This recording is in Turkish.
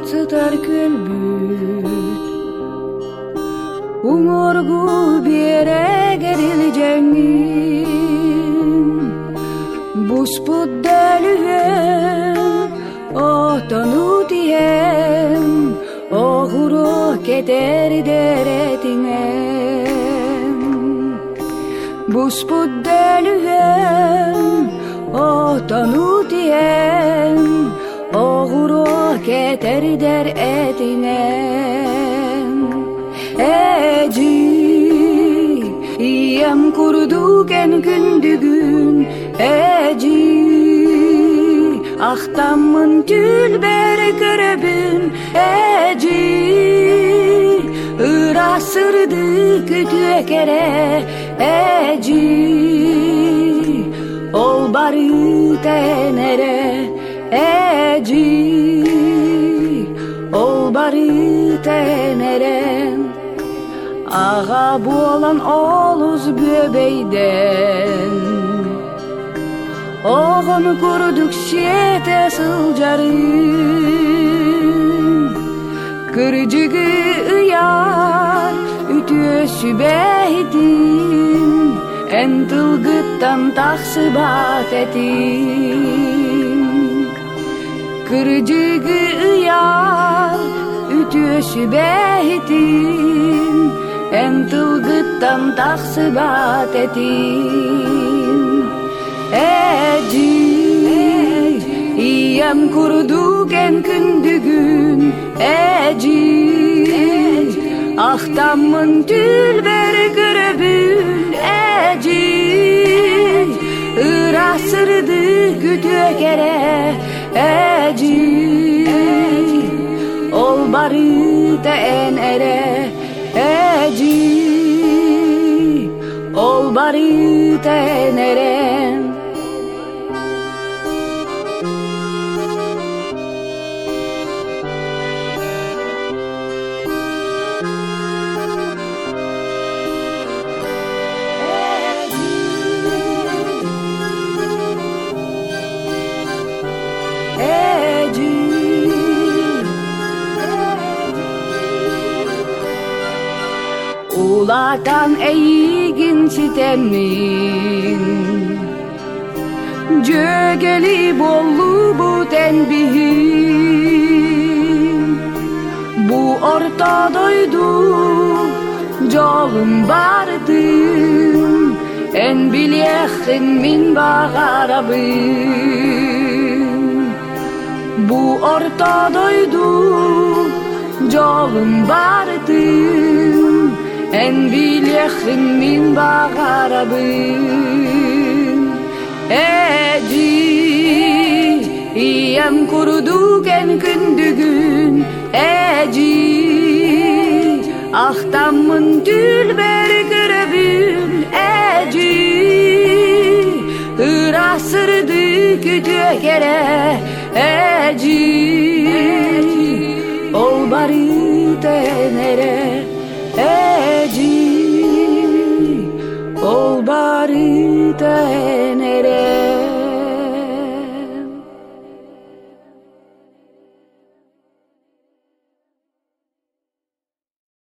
sıtar kölbüt. Umurgu bir yere gerileceğim. Busput delühem, ohtanu dihem, oğuru keter deretinem. Busput delühem, ohtanu dihem, oğuru keter deretinem. Eci, iyem kurduken kündügün, eci, ahtamın tülber köröbün, eci, ırasırdı kütüye kere, eci, ol bari tenere, eci, ol bari tenere. Ağa bu olan oluz böbeyden, oğunu kurduk şiyete sılcarım. Kırcıgı ıyar, ütüye sübeydim, en tılgıttan taksıbat etim. Kırcıgı ıyar, ütüye sübeydim, en tılgıttan taksıbat etim. Eci, iyem kurduken kündügün, eci, ahtamın tülber köröbün, eci, ırasırdı kütüye kere, eci, ol bari tenere, eci, ol bari tenere. Ulatan eygin sitemin, cögeli bollu bu tenbihim. Bu ortadoydu jolum bardım, en bilyekhin min bağarabım. Bu ortadoydu jolum bardım, en bilyekhin min bağarabım. Eci, iyem kurduken kündügün, eci, ahtamın tülber köröbün, eci, ırasırdı kütüye kere, eci, ol bari tenere, eci, ol bari tenere.